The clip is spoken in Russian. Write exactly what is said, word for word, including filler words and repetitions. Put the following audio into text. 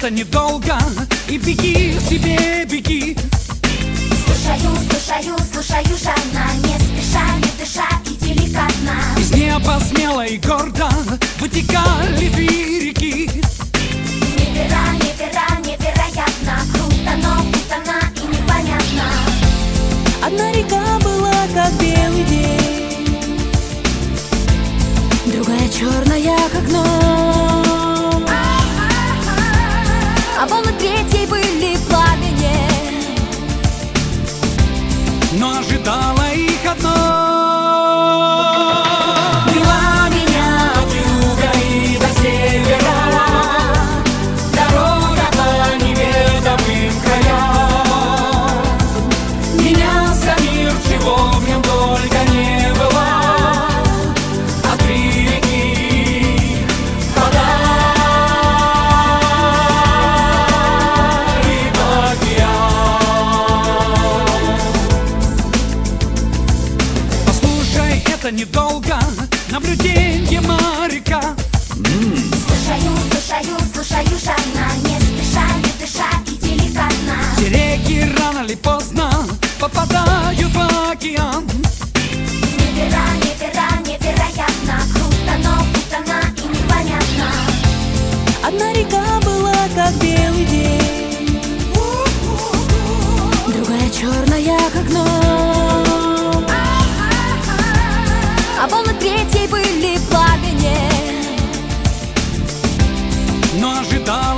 это недолго, и беги себе, беги. Слушаю, слушаю, слушаю жадно, не спеша, не дыша и деликатно. Из неба смело и гордо вытекали две реки. Неверо, неверо, невероятно, круто, но путано и непонятно. Одна река была как белый день, другая черная как ночь, а волны третьей были в пламени, но ожидала их одно. вела меня от юга и до севера дорога по неведомым краям. Менялся мир, чего в нем только не было, а три реки подали в океан. Послушай, это недолго, наблюдение моряка. Слушаю, слушаю, слушаю жадно, не спеша, не дыша и деликатно. Все реки рано или поздно попадают в океан. Неверо, неверо, невероятно, круто, но путано и непонятно. Одна река была как белый день, другая черная как ночь, а волны третьей были в пламени, Но ожидала